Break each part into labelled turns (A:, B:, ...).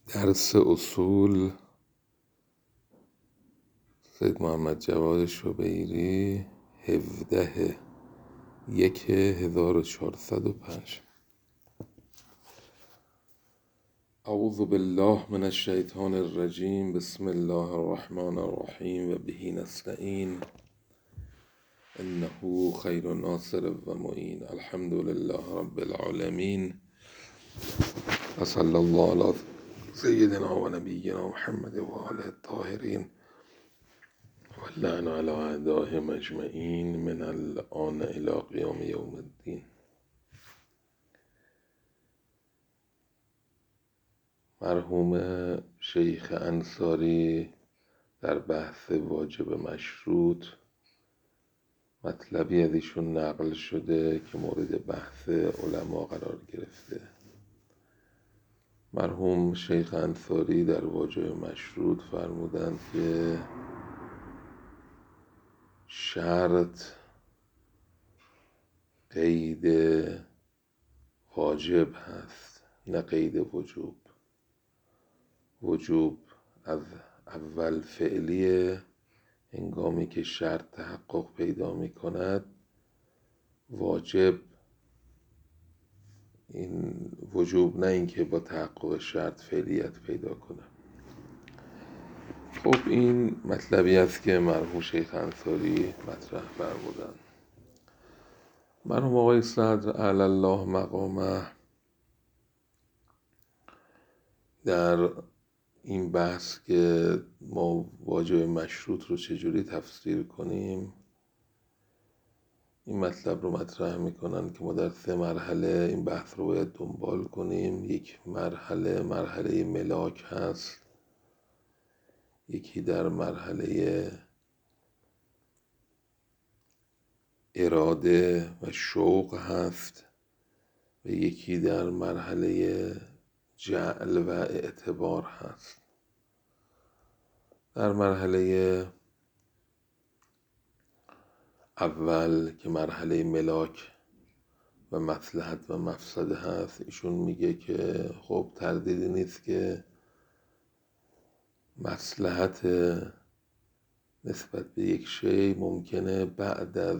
A: درس اصول سید محمد جواد شبیری 17/1/1405. اعوذ بالله من الشیطان الرجیم. بسم الله الرحمن الرحیم و به نستعین انه خیر ناصر و معین. الحمد لله رب العالمین و صلی الله علی سیدنا و نبینا محمد و آله الطاهرین و اللعن علی اعدائهم اجمعین من الآن الی قیام یوم الدین. مرحوم شیخ انصاری در بحث واجب مشروط مطلبی از ایشون نقل شده که مورد بحث علما قرار گرفته. مرحوم شیخ انصاری در واجب مشروط فرمودند که شرط قید واجب هست نه قید وجوب. وجوب از اول فعلیه، هنگامی که شرط تحقق پیدا می کند. واجب این وجوب نه اینکه با تحقق شرط فعلیت پیدا کنه. خب این مطلبی است که مرحوم شیخ انصاری مطرح فرمودن. مرحوم آقای صدر اعلی الله مقامه در این بحث که ما واجب مشروط رو چجوری تفسیر کنیم، این مطلب رو مطرح میکنن که ما در 3 مرحله این بحث رو باید دنبال کنیم. یک مرحله ملاک هست، یکی در مرحله اراده و شوق هست و یکی در مرحله جعل و اعتبار هست. در مرحله اول که مرحله ملاک و مصلحت و مفسده هست، ایشون میگه که خب تردیدی نیست که مصلحت نسبت به یک شی ممکنه بعد از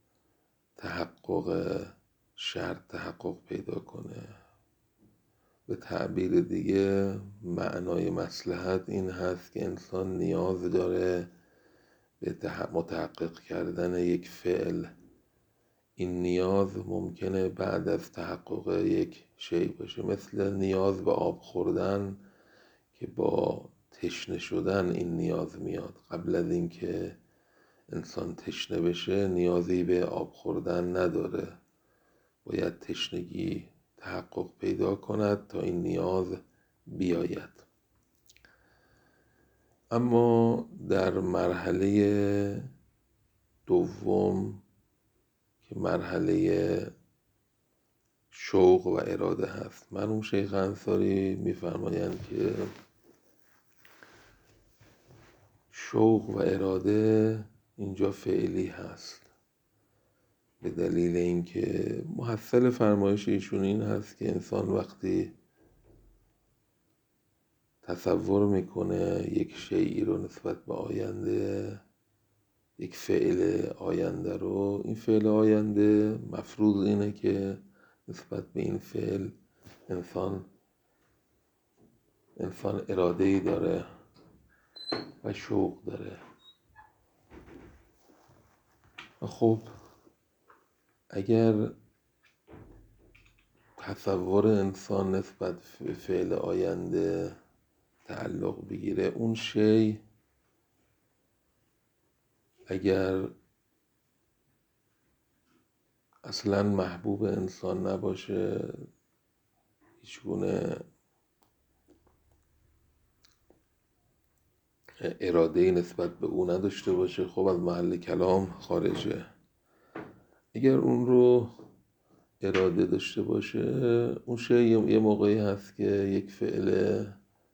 A: تحقق شرط تحقق پیدا کنه. به تعبیر دیگه معنای مصلحت این هست که انسان نیاز داره به متحقق کردن یک فعل. این نیاز ممکنه بعد از تحقق یک شی باشه، مثل نیاز به آب خوردن که با تشنه شدن این نیاز میاد. قبل از اینکه انسان تشنه بشه نیازی به آب خوردن نداره، باید تشنگی تحقق پیدا کند تا این نیاز بیاید. اما در مرحله دوم که مرحله شوق و اراده هست، مرحوم شیخ انصاری میفرمایند که شوق و اراده اینجا فعلی هست، به دلیل اینکه محصل فرمایش ایشون این هست که انسان وقتی تصور میکنه یک شیئی رو نسبت به آینده، یک فعل آینده رو، این فعل آینده مفروض اینه که نسبت به این فعل انسان اراده‌ای داره و شوق داره. خب اگر تصور انسان نسبت به فعل آینده تعلق بگیره، اون شی اگر اصلا محبوب انسان نباشه، هیچگونه اراده‌ای نسبت به او نداشته باشه، خب از محل کلام خارجه. اگر اون رو اراده داشته باشه، اون شی یه موقعی هست که یک فعل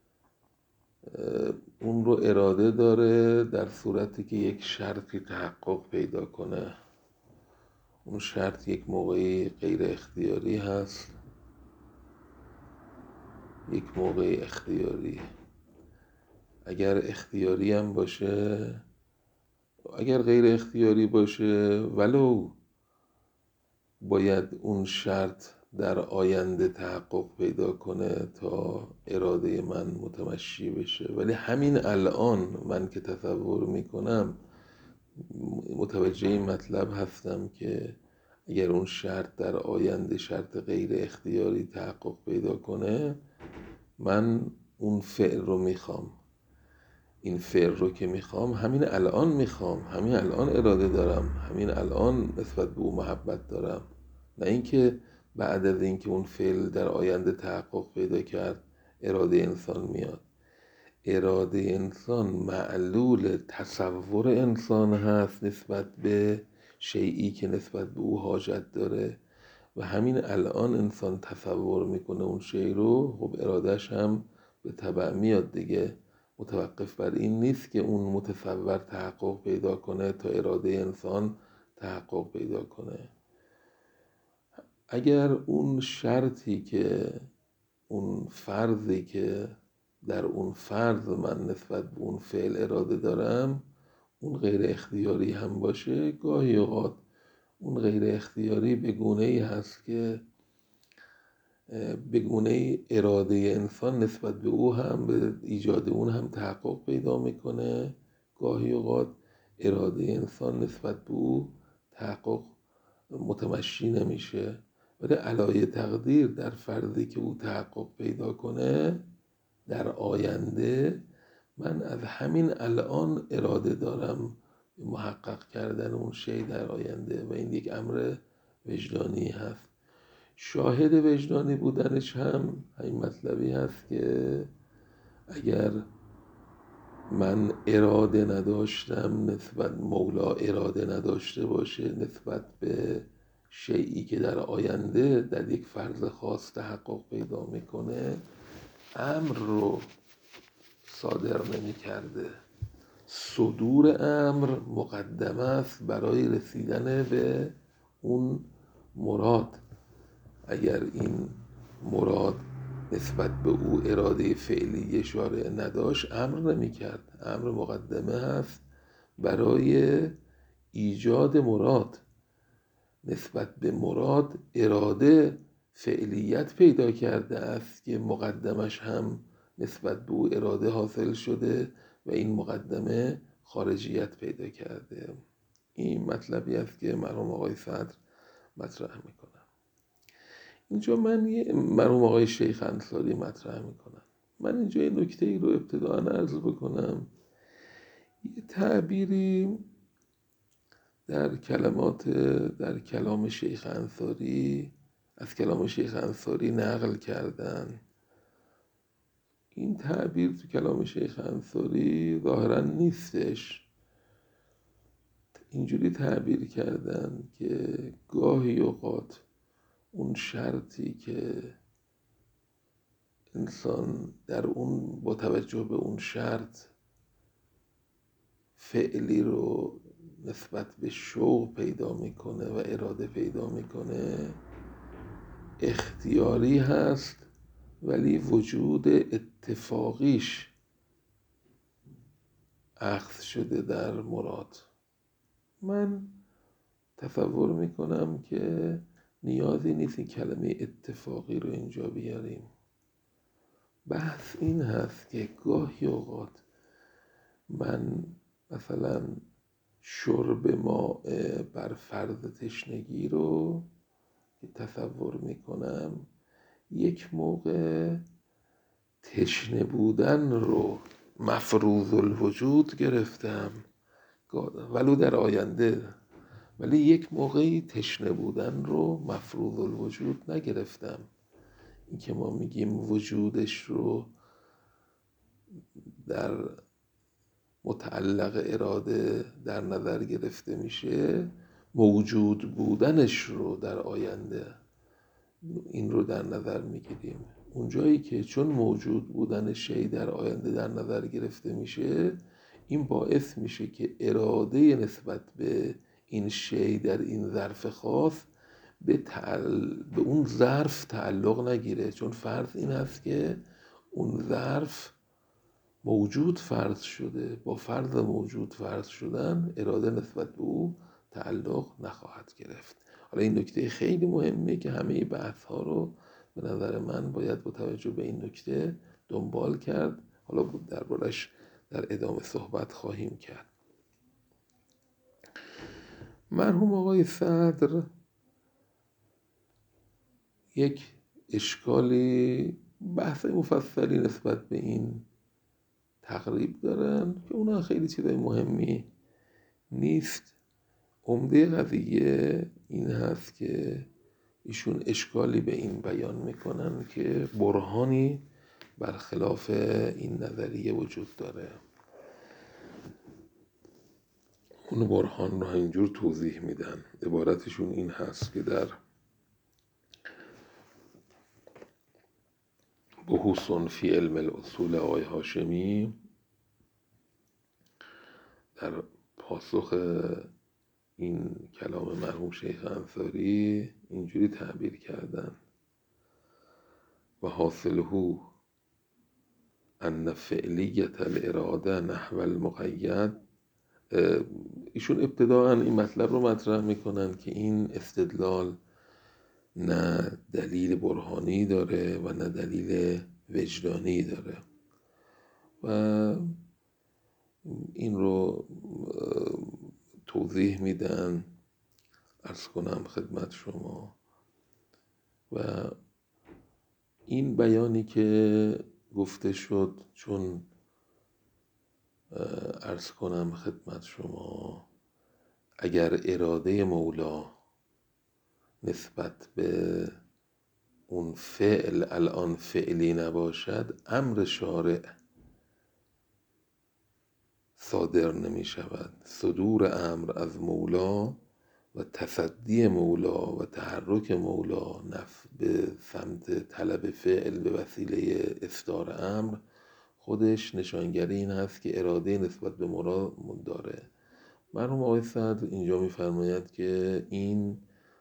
A: اون رو اراده داره در صورتی که یک شرطی تحقق پیدا کنه. اون شرط یک موقعی غیر اختیاری هست یک موقع اختیاری. اگر اختیاری هم باشه، اگر غیر اختیاری باشه، ولو باید اون شرط در آینده تحقق پیدا کنه تا اراده من متمشی بشه، ولی همین الان من که تصور میکنم متوجه این مطلب هستم که اگر اون شرط در آینده شرط غیر اختیاری تحقق پیدا کنه، من اون فعل رو میخوام. این فعل رو که میخوام همین الان میخوام، همین الان اراده دارم، همین الان نسبت به اون محبت دارم، نه اینکه بعد از اینکه اون فعل در آینده تحقق پیدا کرد اراده انسان میاد. اراده انسان معلول تصور انسان هست نسبت به شیئی که نسبت به او حاجت داره و همین الان انسان تصور میکنه اون شی رو، خب ارادهش هم به تبع میاد دیگه. متوقف بر این نیست که اون متصور تحقق پیدا کنه تا اراده انسان تحقق پیدا کنه. اگر اون شرطی که اون فرضی که در اون فرض من نسبت به اون فعل اراده دارم اون غیر اختیاری هم باشه، گاهی اوقات اون غیر اختیاری به گونه‌ای هست که به گونه‌ای اراده انسان نسبت به او هم به ایجاد اون هم تحقق پیدا میکنه، گاهی اوقات اراده انسان نسبت به او تحقق متمشی نمیشه، ولی علای تقدیر در فرضی که او تحقق پیدا کنه در آینده، من از همین الان اراده دارم محقق کردن اون شی در آینده و این یک امر وجدانی هست. شاهد وجدانی بودنش هم این مطلبی هست که اگر من اراده نداشتم نسبت مولا اراده نداشته باشه نسبت به شیئی که در آینده در یک فرض خاص تحقق پیدا میکنه، امر رو صادر نمی کرده. صدور امر مقدمه است برای رسیدن به اون مراد. اگر این مراد نسبت به او اراده فعلی اشاره نداشت امر نمی کرد. امر مقدمه هست برای ایجاد مراد. نسبت به مراد اراده فعلیت پیدا کرده است که مقدمش هم نسبت به او اراده حاصل شده و این مقدمه خارجیت پیدا کرده. این مطلبی است که مرحوم آقای صدر مطرح میکنن. اینجا مرحوم آقای شیخ انصاری مطرح میکنن. من اینجا یه نکته ای رو ابتداء عرض بکنم. یه تعبیری در کلام شیخ انصاری، از کلام شیخ انصاری نقل کردن. این تعبیر تو کلام شیخ انصاری ظاهرا نیستش. اینجوری تعبیر کردن که گاهی اوقات اون شرطی که انسان در اون با توجه به اون شرط فعلی رو نسبت به شوق پیدا میکنه و اراده پیدا میکنه، اختیاری هست ولی وجود اتفاقیش اخذ شده در مراد. من تصور میکنم که نیازی نیست این کلمه اتفاقی رو اینجا بیاریم. بحث این هست که گاهی اوقات من مثلا شرب ماء بر فرض تشنگی رو که تصور میکنم یک موقع تشنه بودن رو مفروض الوجود گرفتم ولو در آینده، ولی یک موقعی تشنه بودن رو مفروض الوجود نگرفتم. این که ما میگیم وجودش رو در متعلق اراده در نظر گرفته میشه، موجود بودنش رو در آینده این رو در نظر میگیریم. اونجایی که چون موجود بودن شی در آینده در نظر گرفته میشه، این باعث میشه که اراده نسبت به این شی در این ظرف خاص به اون ظرف تعلق نگیره. چون فرض این هست که اون ظرف موجود فرض شده، با فرض موجود فرض شدن اراده نسبت به او تعلق نخواهد گرفت. حالا این نکته خیلی مهمه که همه بحث ها رو به نظر من باید با توجه به این نکته دنبال کرد. حالا دربارش در ادامه صحبت خواهیم کرد. مرحوم آقای صدر یک اشکالی بحث مفصلی نسبت به این تقریب دارن که اونا خیلی چیزای مهمی نیست. عمده قضیه این هست که ایشون اشکالی به این بیان میکنن که برهانی برخلاف این نظریه وجود داره. اون برهان رو اینجور توضیح میدن. عبارتشون این هست که در بحوث فی علم الاصول آقای هاشمی در پاسخ این کلام مرحوم شیخ انصاری اینجوری تعبیر کردن: و حاصله ان فعلیت الاراده نحو المقید. ایشون ابتداءً این مطلب رو مطرح میکنن که این استدلال نه دلیل برهانی داره و نه دلیل وجدانی داره و این رو توضیح میدن. عرض کنم خدمت شما و این بیانی که گفته شد، چون عرض کنم خدمت شما اگر اراده مولا نسبت به اون فعل الان فعلی نباشد، امر شارع صادر نمی شود. صدور امر از مولا و تصدی مولا و تحرک مولا به سمت طلب فعل به وسیله اصدار امر خودش نشانگری این هست که اراده نسبت به مولا داره. مرحوم آقای صدر اینجا می‌فرماید که این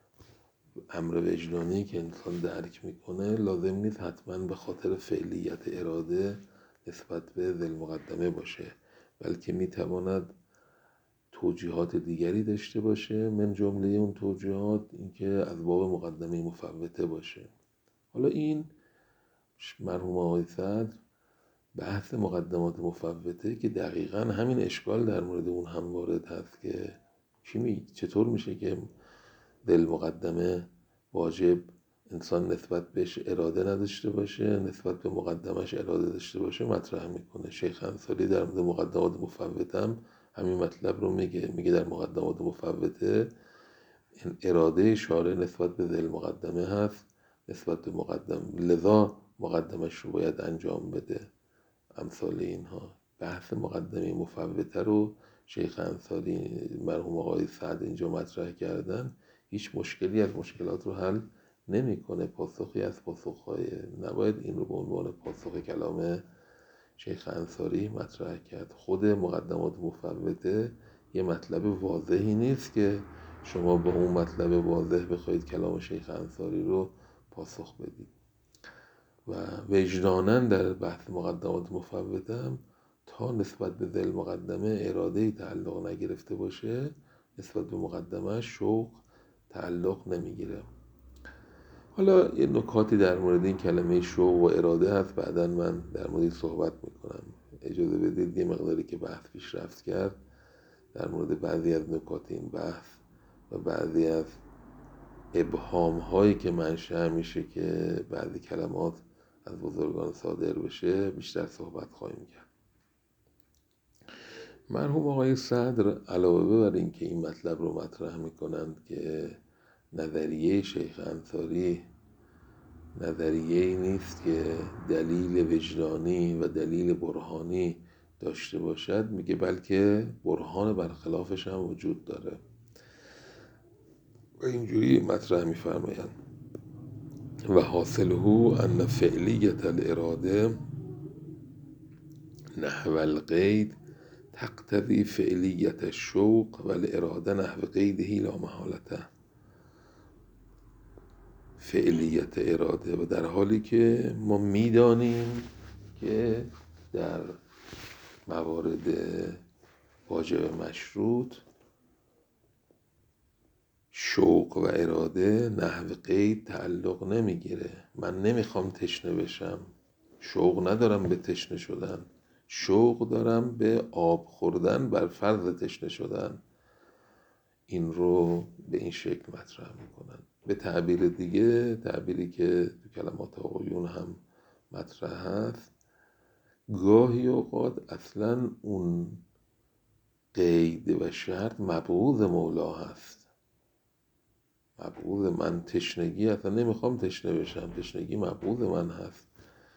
A: امر وجدانی که انسان درک میکنه لازم نیست حتما به خاطر فعلیت اراده نسبت به ذی المقدمه باشه، بلکه میتواند توجیهات دیگری داشته باشه. من جمله اون توجیهات این که از باب مقدمه مفوته باشه. حالا این مرحوم آقای صدر بحث مقدمات مفوته که دقیقاً همین اشکال در مورد اون هم وارد هست که چطور میشه که ذی المقدمه واجب انسان نسبت بهش اراده نداشته باشه، نسبت به مقدمش اراده داشته باشه مطرح میکنه. شیخ انصاری در مورد مقدمات مفوته هم همین مطلب رو میگه در مقدمات مفوته اراده شارع نسبت به ذی المقدمه هست نسبت به مقدم، لذا مقدمش رو باید انجام بده. امثال اینها بحث مقدمه مفوته رو شیخ انصاری مرحوم آقای سعد اینجا مطرح کردن، هیچ مشکلی از مشکلات رو حل نمیکنه. پاسخی از پاسخهای نباید این رو به عنوان پاسخ کلام شیخ انصاری مطرح کرد. خود مقدمات مفوته یه مطلب واضحی نیست که شما با اون مطلب واضح بخواید کلام شیخ انصاری رو پاسخ بدید. و وجداناً در بحث مقدمات مفوته هم تا نسبت به ذی المقدمه اراده‌ای تعلق نگرفته باشه، نسبت به مقدمه شوق تعلق نمیگیره. حالا یه نکاتی در مورد این کلمه شوق و اراده هست، بعداً من در مورد صحبت میکنم. اجازه بدید یه مقداری که بحث پیشرفت کرد در مورد بعضی از نکات این بحث و بعضی از ابهام هایی که منشأ میشه که بعضی کلمات از بزرگان صادر بشه بیشتر صحبت خواهیم کرد. مرحوم آقای صدر علاوه بر این که این مطلب رو مطرح میکنند که نظریه شیخ انصاری نظریه‌ای نیست که دلیل وجدانی و دلیل برهانی داشته باشد، میگه بلکه برهان برخلافش هم وجود داره و اینجوری مطرح میفرمایند: و حاصله ان فعلیت الاراده نحو القید تقتضی فعلیت الشوق و الاراده نحو قیده لا محالته. فعلیت اراده و در حالی که ما میدانیم که در موارد واجب مشروط شوق و اراده نحو قید تعلق نمیگیره. من نمیخوام تشنه بشم، شوق ندارم به تشنه شدن، شوق دارم به آب خوردن بر فرض تشنه شدن. این رو به این شکل مطرح میکنن. به تعبیر دیگه، تعبیری که تو کلمات آقایون هم مطرح هست، گاهی اوقات اصلا اون قید و شرط مبغوض مولا هست. مبغوض من، تشنگی اصلا نمیخوام تشنه بشم، تشنگی مبغوض من هست.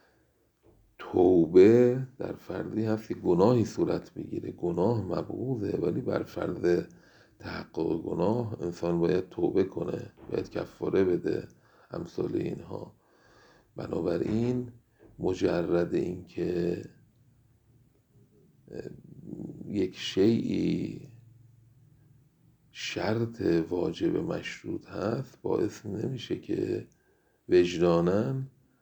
A: توبه در فردی هست که گناهی صورت بگیره، گناه مبغوضه، ولی بر فرض تحقق گناه انسان باید توبه کنه، باید کفاره بده، امثال اینها. بنابراین مجرد این که یک شیئی شرط واجب مشروط هست باعث نمیشه که وجداناً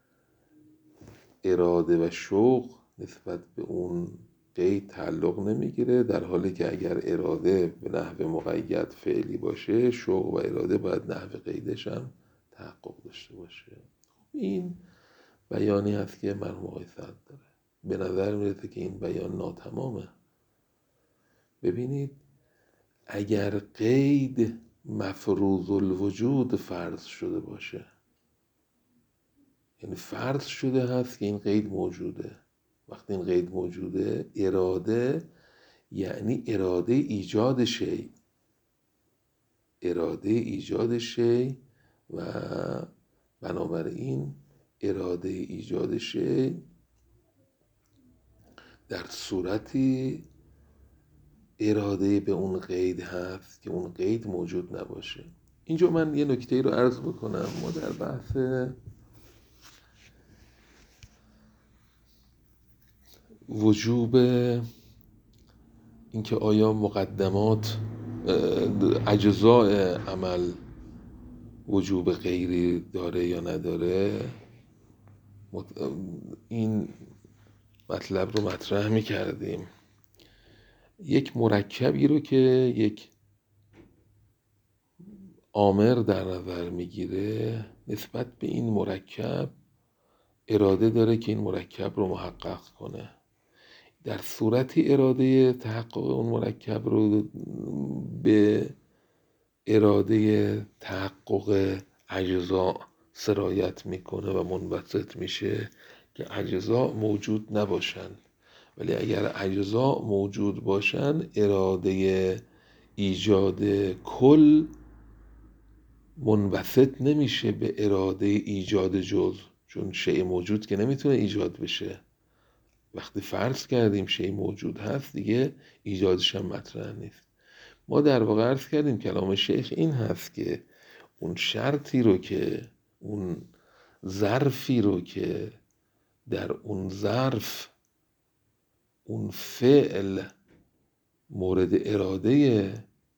A: اراده و شوق نسبت به اون قید تعلق نمیگیره، در حالی که اگر اراده به نحو مقید فعلی باشه، شوق و اراده باید نحو قیدش هم تحقق داشته باشه. این بیانی هست که مرحوم آقای سعد داره. به نظر میرسه که این بیان ناتمامه. ببینید، اگر قید مفروض الوجود فرض شده باشه، یعنی فرض شده هست که این قید موجوده، وقتی این قید موجوده، اراده یعنی اراده ایجاد شی، اراده ایجاد شی، و بنابراین اراده ایجاد شی در صورتی اراده به اون قید هست که اون قید موجود نباشه. اینجا من یه نکته رو عرض بکنم. ما در بحث وجوب اینکه آیا مقدمات اجزاء عمل وجوب غیری داره یا نداره، این مطلب رو مطرح می کردیم. یک مرکبی رو که یک آمر در نظر میگیره، نسبت به این مرکب اراده داره که این مرکب رو محقق کنه. در صورتی اراده تحقق اون مرکب رو به اراده تحقق اجزا سرایت میکنه و منبسط میشه که اجزا موجود نباشن. ولی اگر اجزا موجود باشن، اراده ایجاد کل منبسط نمیشه به اراده ایجاد جزء، چون شیء موجود که نمیتونه ایجاد بشه. وقتی فرض کردیم شیء موجود هست، دیگه ایجادش هم مطرح نیست. ما در واقع عرض کردیم کلام شیخ این هست که اون شرطی رو که، اون ظرفی رو که در اون ظرف اون فعل مورد اراده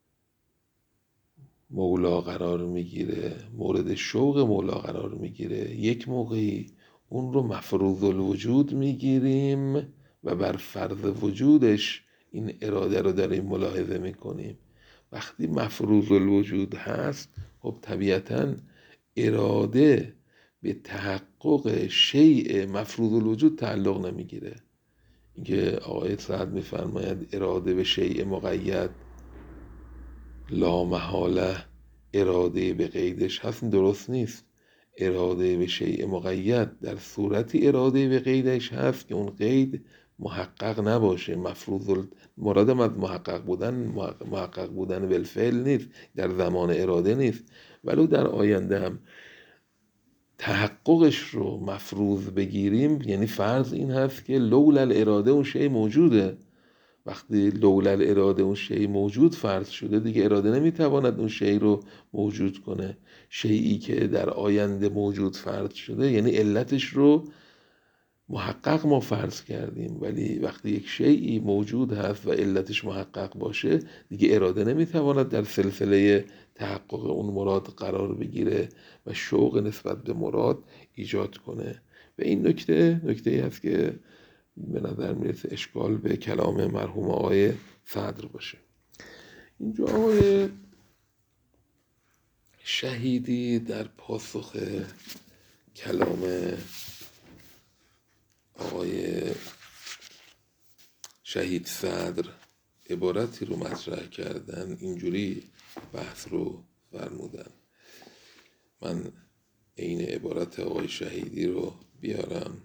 A: مولا قرار میگیره، مورد شوق مولا قرار میگیره، یک موقعی اون رو مفروض الوجود میگیریم و بر فرض وجودش این اراده رو داریم ملاحظه میکنیم. وقتی مفروض الوجود هست، خب طبیعتاً اراده به تحقق شیء مفروض الوجود تعلق نمیگیره. اینکه آقای سعد میفرماید اراده به شیء مقید لا محاله اراده به قیدش هست، درست نیست. اراده به شیء مقید در صورتی اراده به قیدش هست که اون قید محقق نباشه. مفروض مراد از محقق بودن بالفعل نیست، در زمان اراده نیست، ولو در آینده هم تحققش رو مفروض بگیریم، یعنی فرض این هست که لولا الاراده اون شیء موجوده. وقتی لولا اراده اون شیء موجود فرض شده، دیگه اراده نمیتواند اون شیء رو موجود کنه. شیئی که در آینده موجود فرض شده، یعنی علتش رو محقق ما فرض کردیم، ولی وقتی یک شیئی موجود هست و علتش محقق باشه، دیگه اراده نمیتواند در سلسله تحقق اون مراد قرار بگیره و شوق نسبت به مراد ایجاد کنه. و این نکته هست که به نظر میرسه اشکال به کلام مرحوم آقای صدر باشه. اینجا آقای شهیدی در پاسخ کلام آقای شهید صدر عبارتی رو مطرح کردن، اینجوری بحث رو فرمودن. من این عبارت آقای شهیدی رو بیارم.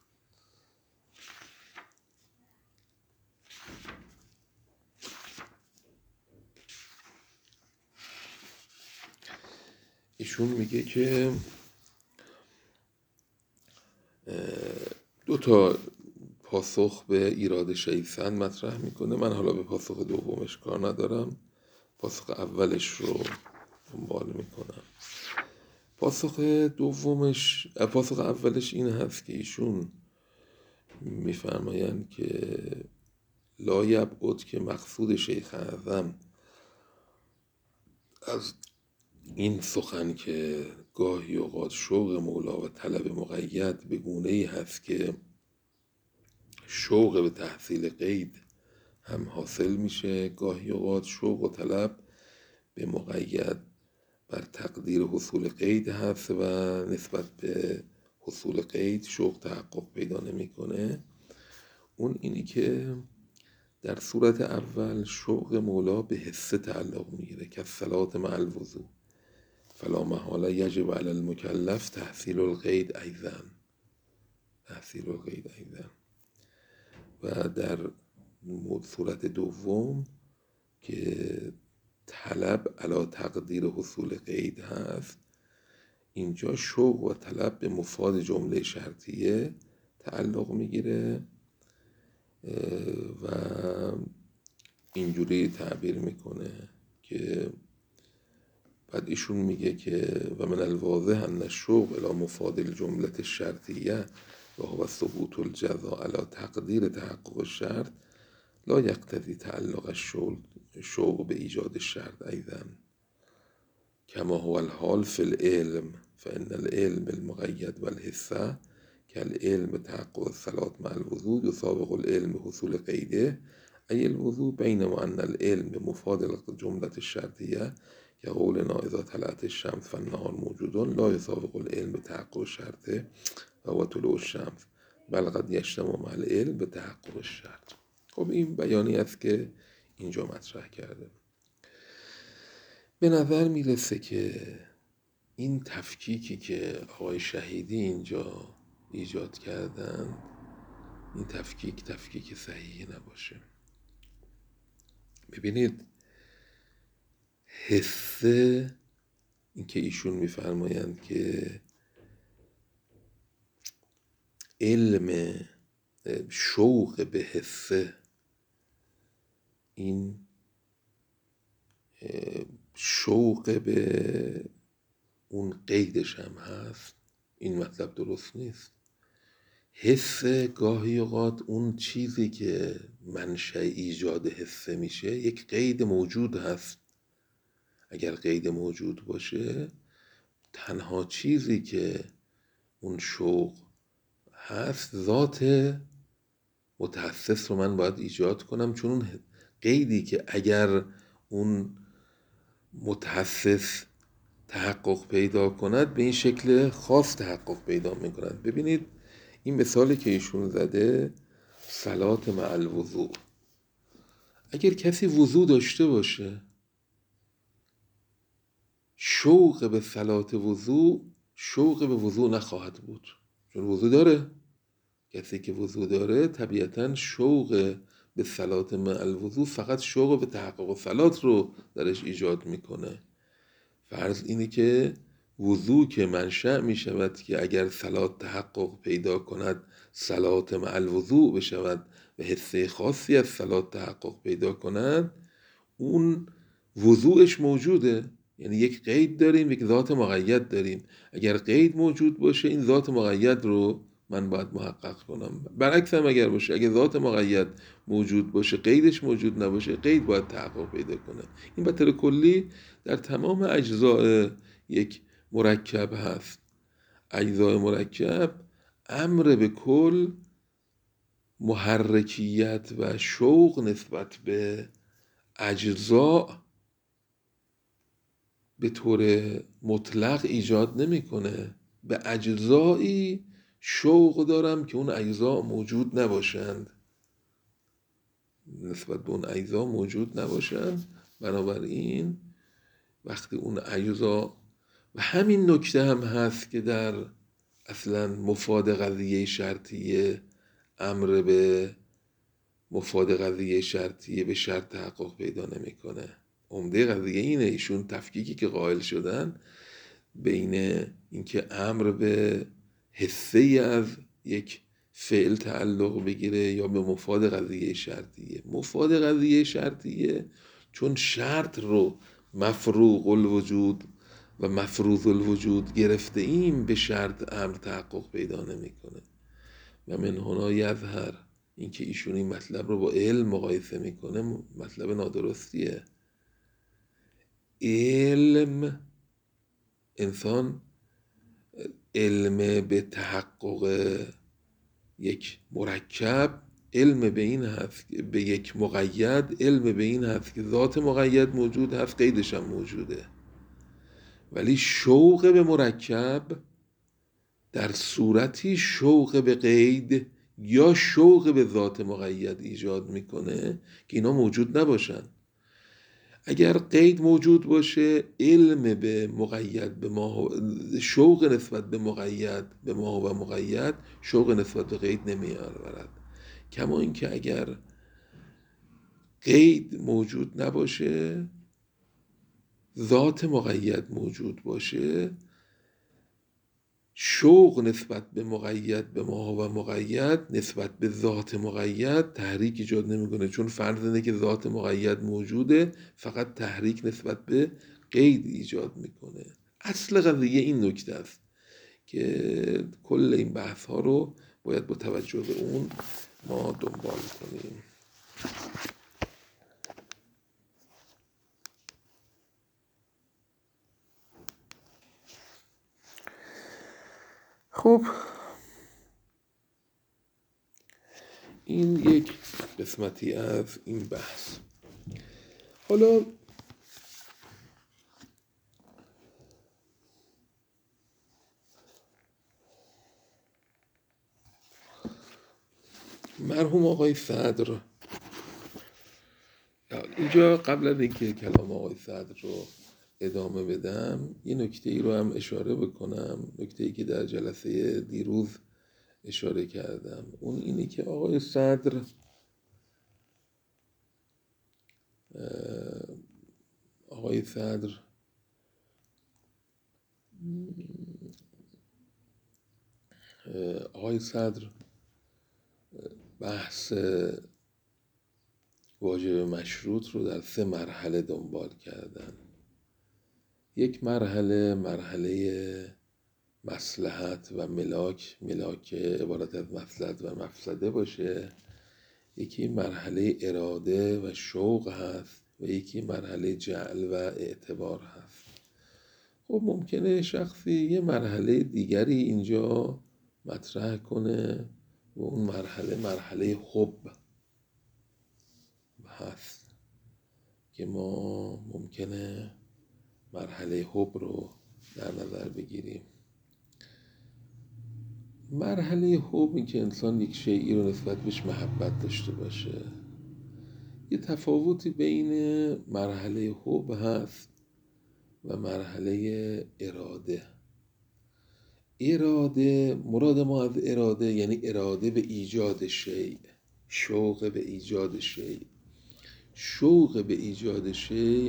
A: ایشون میگه که دو تا پاسخ به ایراد شهید صدر مطرح میکنه. من حالا به پاسخ دومش کار ندارم، پاسخ اولش رو دنبال میکنم. پاسخ اولش این هست که ایشون میفرمایند که لا یبعد که مقصود شیخ اعظم از این سخن که گاهی اوقات شوق مولا و طلب مقید به گونه‌ای هست که شوق به تحصیل قید هم حاصل میشه، گاهی اوقات شوق و طلب به مقید بر تقدیر حصول قید هست و نسبت به حصول قید شوق تحقق پیدا نمیکنه. اون اینی که در صورت اول شوق مولا به حسه تعلق میگیره که صلات مع الوضو فلا محاله یجب علی المکلف تحصیل القید ایضا. و در صورت دوم که طلب علی تقدیر حصول قید هست، اینجا شوق و طلب به مفاد جمله شرطیه تعلق میگیره و اینجوری تعبیر میکنه که بعد ایشون میگه که و من الواضح ان الشوق الی مفاد الجمله الشرطیه و هو ثبوت الجزاء علی تقدیر تحقق الشرط لا یقتضی تعلق الشوق به ایجاد الشرط ایضا کما هو الحال فی العلم فان العلم بالمقید والحسه كالعلم تحقق الصلاة مع الوضوء يسابق العلم بحصول قیده ای الوضوء بینما ان العلم بمفاد الجملة الشرطیه كقولنا اذا طلعت الشمس فالنهار موجود لا يسابق العلم بتحقق الشرط و هو طلوع الشمس بل قد یجتمع مع العلم بتحقق الشرط. خب این بیانی است که اینجا مطرح کرده. به نظر میرسه که این تفکیکی که آقای شهیدی اینجا ایجاد کردن، این تفکیک صحیحی نباشه. ببینید حسه، این که ایشون میفرمایند که علم شوق به حسه، این شوق به اون قیدش هم هست، این مطلب درست نیست. حسه گاهی اوقات اون چیزی که منشأ ایجاد حسه میشه یک قید موجود هست. اگر قید موجود باشه، تنها چیزی که اون شوق هست ذات متحسس رو من باید ایجاد کنم، چون اون قیدی که اگر اون متحسس تحقق پیدا کند به این شکل خاص تحقق پیدا میکند. ببینید این مثالی که ایشون زده صلات مع الوضوء، اگر کسی وضو داشته باشه شوق به صلات وضو شوق به وضو نخواهد بود، چون وضو داره. کسی که وضو داره طبیعتاً شوق به صلات مع الوضو فقط شوق به تحقق صلات رو درش ایجاد میکنه. فرض اینه که وضو که منشأ می شود که اگر صلات تحقق پیدا کند صلات مع الوضو بشود و حسه خاصی از صلات تحقق پیدا کند، اون وضوعش موجوده. یعنی یک قید داریم، یک ذات مقید داریم. اگر قید موجود باشه این ذات مقید رو من باید محقق کنم. برعکس هم اگر باشه، اگر ذات مقید موجود باشه قیدش موجود نباشه، قید باید تحقق پیدا کنه. این به طور کلی در تمام اجزای یک مرکب هست. اجزای مرکب امر به کل محرکیت و شوق نسبت به اجزا به طور مطلق ایجاد نمیکنه. به اجزایی شوق دارم که اون اجزا موجود نباشند، نسبت به اون اجزا موجود نباشند. بنابراین وقتی اون اجزا، و همین نکته هم هست که در اصلا مفاد قضیه شرطیه، امر به مفاد قضیه شرطیه به شرط تحقق پیدا نمیکنه. عمده قضیه اینه، ایشون تفکیکی که قائل شدن بین اینکه امر به حصه از یک فعل تعلق بگیره یا به مفاد قضیه شرطیه. مفاد قضیه شرطیه چون شرط رو مفروغ الوجود و مفروض الوجود گرفته ایم، به شرط امر تحقق پیدا نمیکنه. و من هنا یظهر، اینکه ایشون این مطلب رو با علم مقایسه میکنه مطلب نادرستیه. علم، انسان علم به تحقق یک مرکب، علم به این هست، به یک مقید علم به این هست که ذات مقید موجود هست، قیدش هم موجوده. ولی شوق به مرکب در صورتی شوق به قید یا شوق به ذات مقید ایجاد میکنه که اینا موجود نباشن. اگر قید موجود باشه، علم به مقید به ما، شوق نسبت به مقید به ما و مقید شوق نسبت به قید نمیآورد. کما اینکه اگر قید موجود نباشه، ذات مقید موجود باشه، شوق نسبت به مقید به ما و مقید نسبت به ذات مقید تحریک ایجاد نمیکنه، چون فرض اینه که ذات مقید موجوده، فقط تحریک نسبت به قید ایجاد میکنه. اصل قضیه این نکته است که کل این بحث ها رو باید با توجه به اون ما دنبال کنیم. خب این یک قسمتی از این بحث. حالا مرحوم آقای صدر، اینجا قبل از اینکه کلام آقای صدر رو ادامه بدم یه نکته ای رو هم اشاره بکنم، نکته ای که در جلسه دیروز اشاره کردم. اون اینه که آقای صدر بحث واجب مشروط رو در 3 مرحله دنبال کردن. یک مرحله مصلحت و ملاک عبارت از مصلحت و مفسده باشه، یکی مرحله اراده و شوق هست و یکی مرحله جعل و اعتبار هست. خب ممکنه شخصی یه مرحله دیگری اینجا مطرح کنه و اون مرحله حب هست که ما ممکنه مرحله حب رو در نظر بگیریم. مرحله حب این که انسان یک شیئی رو نسبت بهش محبت داشته باشه. یه تفاوتی بین مرحله حب هست و مرحله اراده. مراد ما از اراده یعنی اراده به ایجاد شیء، شوق به ایجاد شیء. شوق به ایجاد شیء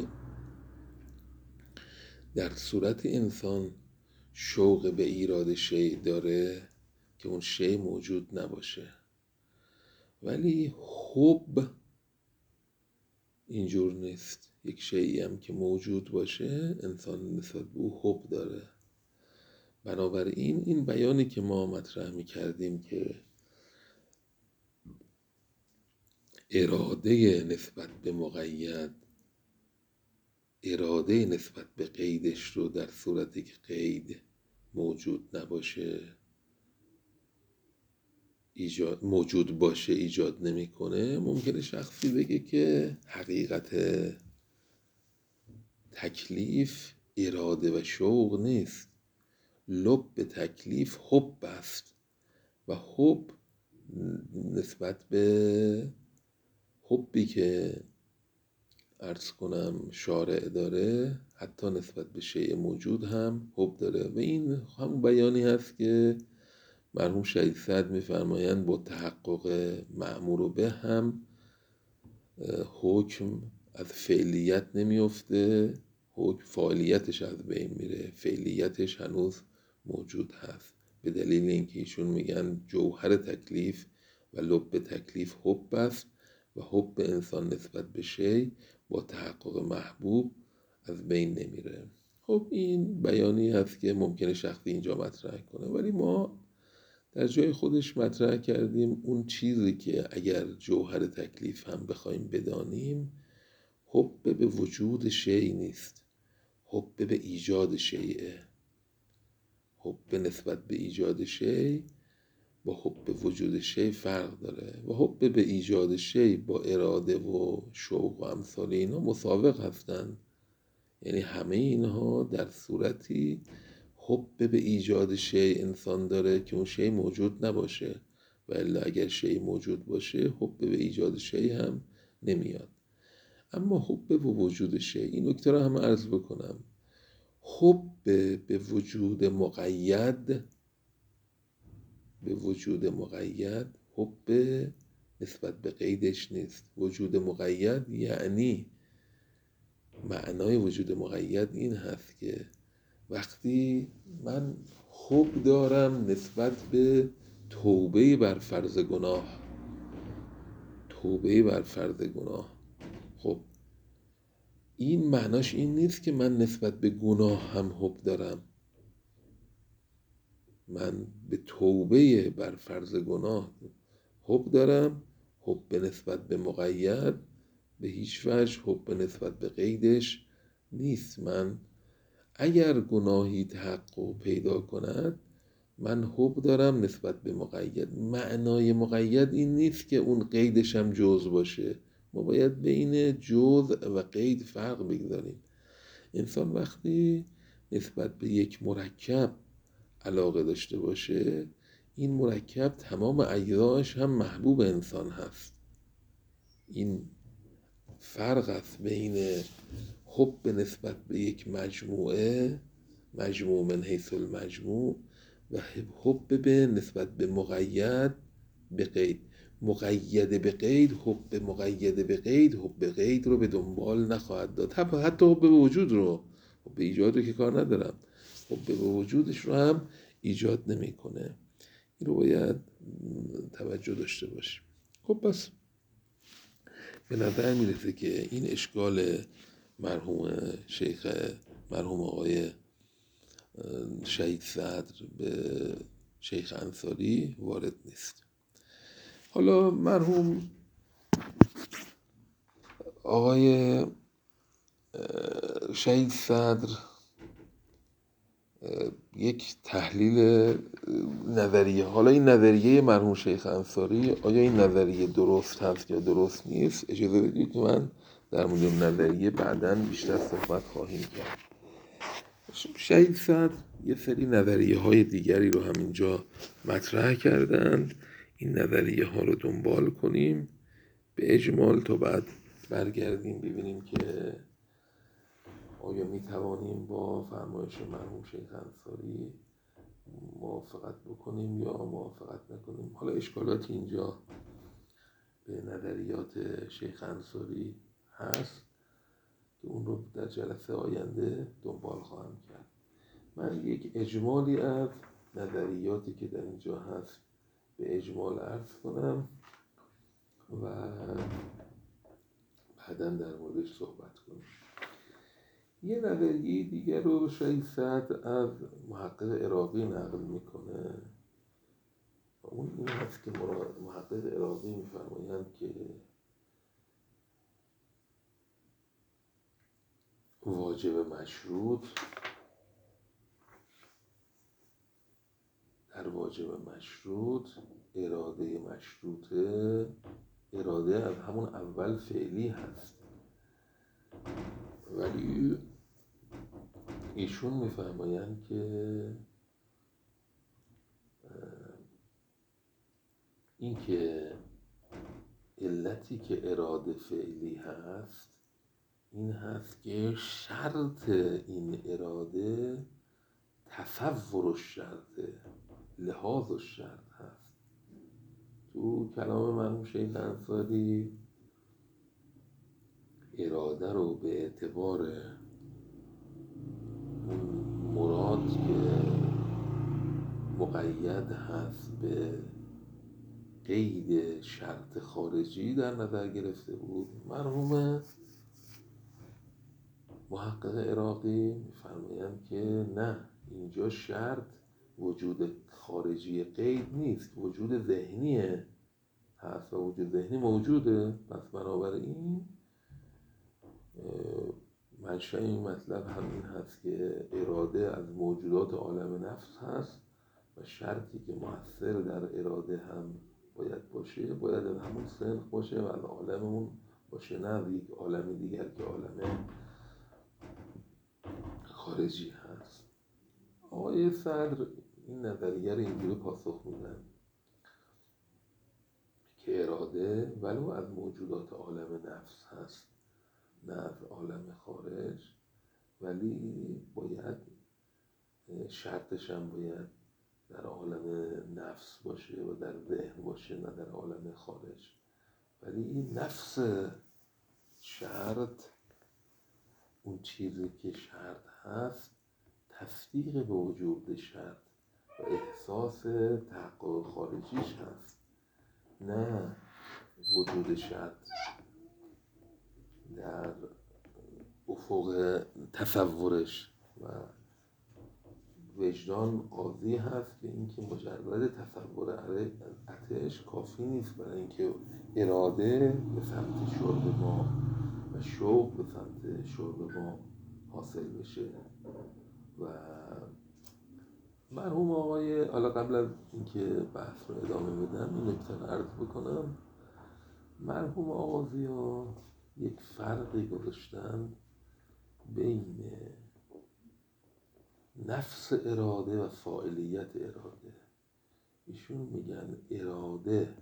A: در صورت انسان شوق به ایجاد شیء داره که اون شیء موجود نباشه. ولی حب اینجور نیست. یک شیئی هم که موجود باشه انسان نسبت به او حب داره. بنابراین این بیانی که ما مطرح می کردیم که اراده نسبت به مقید، اراده نسبت به قیدش رو در صورتی که قید موجود نباشه موجود باشه ایجاد نمیکنه، ممکنه شخصی بگه که حقیقت تکلیف اراده و شوق نیست، لب تکلیف حب است و حب نسبت به حبی که عرض کنم شارع داره، حتی نسبت به شیء موجود هم حب داره. و این همون بیانی هست که مرحوم شهید سعد میفرمایند با تحقق مأمور به هم حکم از فعلیت نمیفته، حکم فاعلیتش از بین میره، فعلیتش هنوز موجود هست. به دلیل اینکه ایشون میگن جوهر تکلیف و لب تکلیف حب است و حب انسان نسبت به شی با تحقق محبوب از بین نمیره. خب این بیانی هست که ممکنه شخصی اینجا مطرح کنه، ولی ما در جای خودش مطرح کردیم اون چیزی که اگر جوهر تکلیف هم بخوایم بدانیم، حب به وجود شیء نیست، حب به ایجاد شیء. حب نسبت به ایجاد شیء با حب به وجود شیء فرق داره و حب به ایجاد شیء با اراده و شوق و امثال اینا مساوق هستند. یعنی همه اینها در صورتی حب به ایجاد شیء انسان داره که اون شیء موجود نباشه، و الا اگر شیء موجود باشه حب به ایجاد شیء هم نمیاد. اما حب به وجود شیء، این نکته رو هم عرض بکنم، حب به وجود مقید، به وجود مقید حب نسبت به قیدش نیست. وجود مقید یعنی معنای وجود مقید این هست که وقتی من حب دارم نسبت به توبه بر فرض گناه، توبه بر فرض گناه، خب این معناش این نیست که من نسبت به گناه هم حب دارم. من به توبه بر فرض گناه حب دارم، حب به نسبت به مقید به هیچ وجه حب به نسبت به قیدش نیست. من اگر گناهی تحقق پیدا کند، من حب دارم نسبت به مقید. معنای مقید این نیست که اون قیدش هم جزء باشه. ما باید بین جزء و قید فرق بگذاریم. انسان وقتی نسبت به یک مرکب علاقه داشته باشه، این مرکب تمام اجزاش هم محبوب انسان هست. این فرق است بین حب به نسبت به یک مجموعه، مجموع من حیث المجموع، و حب به نسبت به مقید به قید. مقید به قید، حب مقید به قید، حب قید رو به دنبال نخواهد داد. حتی حب به وجود رو، حب ایجاد رو که کار ندارم، حب به وجودش رو هم ایجاد نمیکنه. این رو باید توجه داشته باشیم. خب پس به نظر میرسه که این اشکال مرحوم آقای شهید صدر به شیخ انصاری وارد نیست. حالا مرحوم آقای شهید صدر یک تحلیل نظریه، حالا این نظریه مرحوم شیخ انصاری آیا این نظریه درست هست یا درست نیست، اجازه بدید که من در مورد نظریه بعداً بیشتر صحبت خواهیم کرد. شهید صدر یه سری نظریه های دیگری رو همینجا مطرح کردند. این نظریه ها رو دنبال کنیم به اجمال تا بعد برگردیم ببینیم که آیا می توانیم با فرمایش مرحوم شیخ انصاری موافقت بکنیم یا موافقت نکنیم. حالا اشکالاتی اینجا به نظریات شیخ انصاری هست که اون رو در جلسه آینده دنبال خواهم کرد. من یک اجمالی از نظریاتی که در اینجا هست به اجمال عرض کنم و بعداً در موردش صحبت کنیم. یه نظریه دیگر رو شهید صدر از محقق عراقی نقل میکنه. اون این هست که محقق عراقی میفرمایند که واجب مشروط در واجب مشروط اراده مشروطه، اراده از همون اول فعلی هست، ولی ایشون میفرمایند که این که علتی که اراده فعلی هست این هست که شرط این اراده تصور الشرط، لحاظ الشرط هست. تو کلام مرحوم شیخ انصاری اراده رو به اعتبار اون مراد که مقید هست به قید شرط خارجی در نظر گرفته بود. مرحوم محقق عراقی می‌فرمایند که نه، اینجا شرط وجود خارجی قید نیست، وجود ذهنیه هست و وجود ذهنی موجوده. پس بنابراین منشأ این مطلب همین هست که اراده از موجودات عالم نفس هست و شرطی که مؤثر در اراده هم باید باشه، باید از همون صنف باشه و از عالممون باشه، نه از یک عالم دیگر که عالم خارجی هست. آقای صدر این نظریه رو اینجوری پاسخ میدن که اراده ولو از موجودات عالم نفس هست نه از عالم خارج، ولی باید شرطش هم باید در عالم نفس باشه و در ذهن باشه نه در عالم خارج. ولی این نفس شرط، اون چیزی که شرط هست، تصدیق به وجود شرط و احساس تحقق خارجیش هست، نه وجود شرط در افق تصورش. و وجدان قاضی هست که اینکه مجرد تصور آتش کافی نیست برای اینکه اراده به سمت شرب ما و شوق به سمت شرب ما حاصل بشه. و مرحوم آقای، حالا قبل از اینکه بحث رو ادامه بدم این نکته رو عرض بکنم، مرحوم آغازی‌ها یک فرقی گذاشتن بین نفس اراده و فاعلیت اراده. ایشون میگن اراده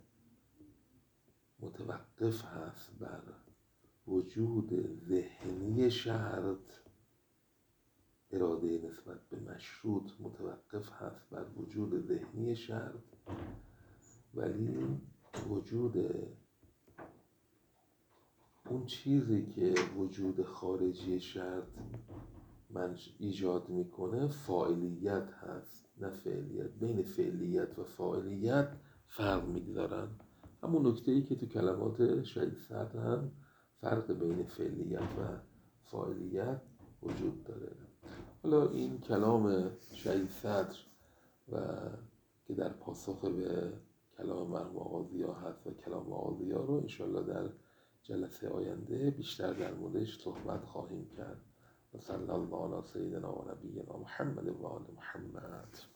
A: متوقف هست بر وجود ذهنی شرط، اراده نسبت به مشروط متوقف هست بر وجود ذهنی شرط، ولی وجود اون چیزی که وجود خارجی شرط ایجاد میکنه فاعلیت هست نه فعلیت. بین فعلیت و فاعلیت فرق میگذارن. همون نکته‌ای که تو کلمات شهید صدر هم فرق بین فعلیت و فاعلیت وجود داره. حالا این کلام شهید صدر و که در پاسخ به کلام مرحوم آغازی‌ها هست و کلام آغازی‌ها رو انشالله در جلسه آینده بیشتر در موردش صحبت خواهیم کرد. و صلی الله علی سیدنا و نبینا محمد و آل محمد.